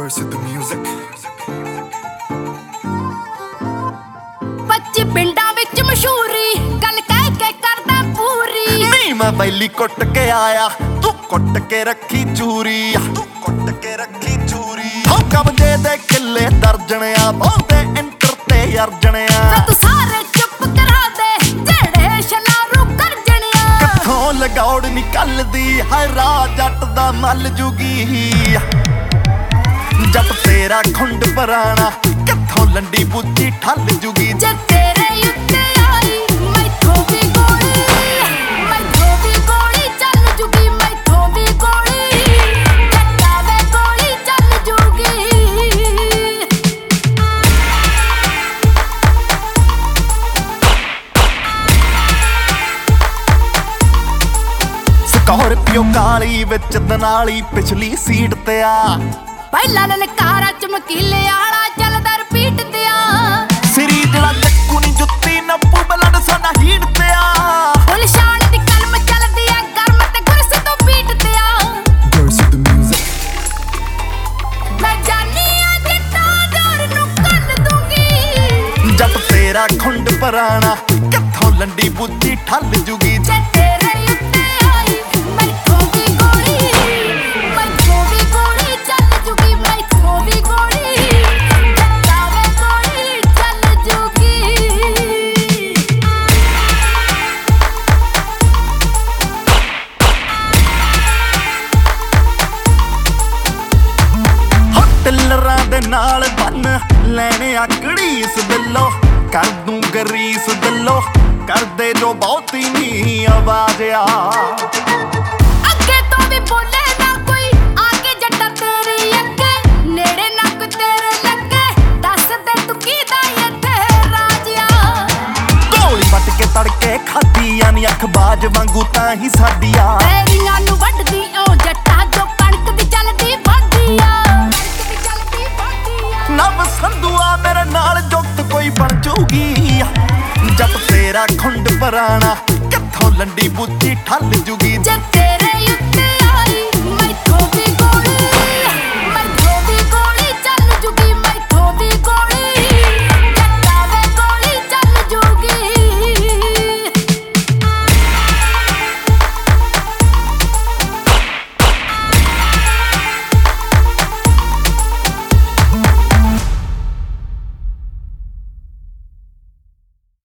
Dirty the music. 25 ਪਿੰਡਾਂ ਵਿੱਚ ਮਸ਼ਹੂਰੀ ਗੱਲ ਕਹਿ ਕੇ ਕਰਦਾ ਪੂਰੀ। ਨਹੀਂ ਮੈਂ ਬੈਲੀ ਕੁੱਟ ਕੇ ਆਇਆ, ਤੂੰ ਕੁੱਟ ਕੇ ਰੱਖੀ ਚੂਰੀ, ਤੂੰ ਕੁੱਟ ਕੇ ਰੱਖੀ ਚੂਰੀ। ਹੋ ਕਬਜੇ ਦੇ ਕਿੱਲੇ ਦਰਜਣਿਆ, ਬਹੁਤੇ ਇੰਟਰ ਤੇ ਅਰਜਣਿਆ। ਤੂੰ ਸਾਰੇ ਚੁੱਪ ਕਰਾ ਦੇ ਜਿਹੜੇ ਸ਼ਲਾਰੂ ਕਰਜਣਿਆ। ਕਿੱਥੋਂ ਲਗੌੜ ਨਿਕਲਦੀ ਹੈ ਰਾਹ ਜੱਟ ਦਾ ਮੱਲ ਜੂਗੀ। ਜੱਟ ਤੇਰਾ ਖੁੰਡ ਪਰਾਣਾ, ਕਿੱਥੋਂ ਲੰਡੀ ਬੁੱਝੀ ਠੱਲ ਜੂਗੀ। ਜੇ ਤੇਰੇ ਉੱਤੇ ਆਈ ਮੈਥੋਂ ਵੀ ਗੋਲੀ, ਮੈਥੋਂ ਵੀ ਗੋਲੀ ਚੱਲ ਜੂਗੀ, ਮੈਥੋਂ ਵੀ ਗੋਲੀ। ਜੱਟਾਂ ਵੇ ਗੋਲੀ ਚੱਲ ਜੂਗੀ। ਸਕਾਰਪੀਓ ਕਾਲੀ ਵਿੱਚ ਦਨਾਲੀ ਪਿਛਲੀ ਸੀਟ ਤੇ ਆ। ਪਹਿਲਾਂ ਨਨਕਾਰਾ ਚਮਕੀਲੇ ਆਲਾ ਚੱਲਦਾ ਰਿਪੀਟ ਤੇ ਆ। ਸਿਰੀ ਜਿਹੜਾ ਚੱਕੂ ਨੀ ਜੁੱਤੀ ਨੱਪੂ ਬਲੱਡ ਸਾਡਾ ਹੀਟ ਤੇ ਆ। ਫੁੱਲ ਸ਼ਾਨ ਦੀ ਕਲਮ ਚੱਲਦੀ ਆ ਗਰਮ ਤੇ ਗੁਰਸ ਤੋਂ ਪੀਟ ਤੇ ਆ। Dirty the music. ਮੈਂ ਜਾਨੀ ਆ ਜੱਟਾਂ ਦੌਰ ਨੂੰ ਕੱਲ ਦੂੰਗੀ। ਜੱਟ ਤੇਰਾ ਖੁੰਡ ਪਰਾਣਾ, ਕਿੱਥੋਂ ਲੰਡੀ ਬੁੱਝੀ ਠੱਲ ਜੂਗੀ। ਜੇ ਤੇਰੇ ਉੱਤੇ ਆਈ ਮੈਥੋਂ ਵੀ ਗੋਲੀ, ਮੈਥੋਂ ਵੀ ਗੋਲੀ ਚੱਲ ਜੂਗੀ, ਮੈਥੋਂ ਵੀ ਗੋਲੀ। ਜੱਟਾਂ ਵੇ ਗੋਲੀ ਚੱਲ ਜੂਗੀ। ਟਿੱਲਰਾਂ ਦੇ ਨਾਲ ਬੰਨ ਲੈਣੇ ਆ ਘੜੀਸ ਦਿਲੋਂ। ਕਰ ਦੂੰ ਗਰੀਸ ਦਿਲੋਂ, ਕਰਦੇ ਜੋ ਬਹੁਤੀ ਨੀ ਆਵਾਜ਼ ਆ। ਅੱਗੇ ਤੋਂ ਵੀ ਬੋਲੇ ਨਾ ਕੋਈ ਆ ਕੇ ਜੱਟਾਂ ਤੇਰੀ ਅੱਗੇ। ਨੇੜੇ ਨੱਕ ਤੇਰੇ ਲੱਗੇ ਦੱਸ ਦੇ ਤੂੰ ਕਿਹਦਾ ਇੱਥੇ ਰਾਜ ਆ। ਗੋਲੀ ਵੱਟ ਕੇ ਤੜਕੇ ਖਾਧੀਆਂ ਨੀ ਅੱਖ ਬਾਜ ਵਾਂਗੂ ਤਾਂ ਹੀ ਸਾਡੀ ਆ। ਤੇਰੀਆਂ ਨੂੰ ਵੱਢਦੀ ਓ ਜੱਟਾਂ ਜੋ ਕਣਕ ਦੀ ਚੱਲਦੀ ਵਾਢੀ ਆ। ਨਵ ਸੰਧੂਆ ਮੇਰੇ ਨਾਲ ਜੁਗਤ ਕੋਈ ਬਣ ਜੂਗੀ। ਜੱਟ ਤੇਰਾ ਖੁੰਡ ਪਰਾਣਾ, ਕਿੱਥੋਂ ਲੰਡੀ ਬੁੱਝੀ ਠੱਲ ਜੂਗੀ। ਜੇ ਤੇਰੇ ਉੱਤੇ